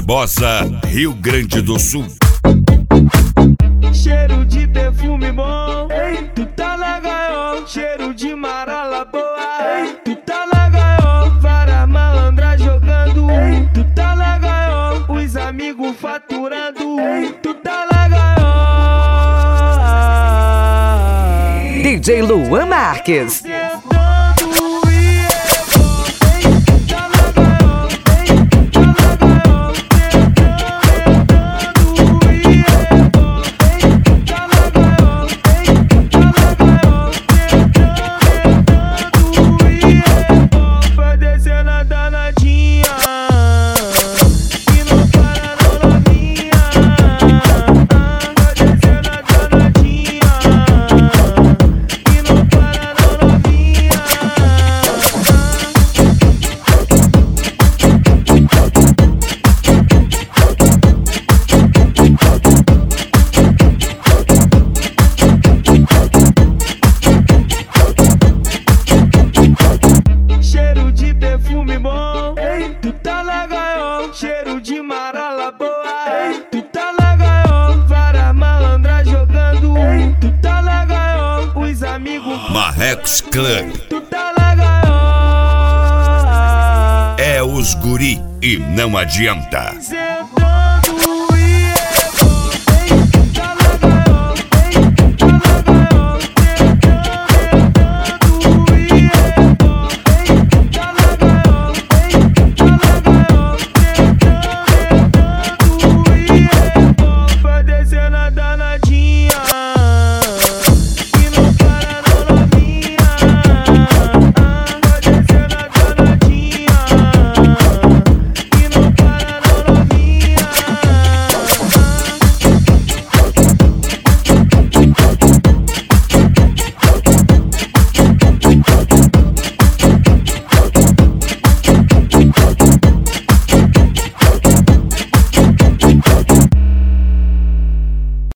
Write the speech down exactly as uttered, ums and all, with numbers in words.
Barbosa, Rio Grande do Sul. Cheiro de perfume bom, ei, tu tá na gaiola. Cheiro de marala boa, ei, tu tá na gaiola. Vara malandra jogando, ei, tu tá na gaiola. Os amigos faturando, ei, tu tá na gaiola. D J Luan Marques. Cheiro de marala boa, ei, tu tá na gaiola. Vara malandra jogando, ei, tu tá na gaiola. Os amigos Marrecos Club, tu tá na gaiola. é os guri e não adianta.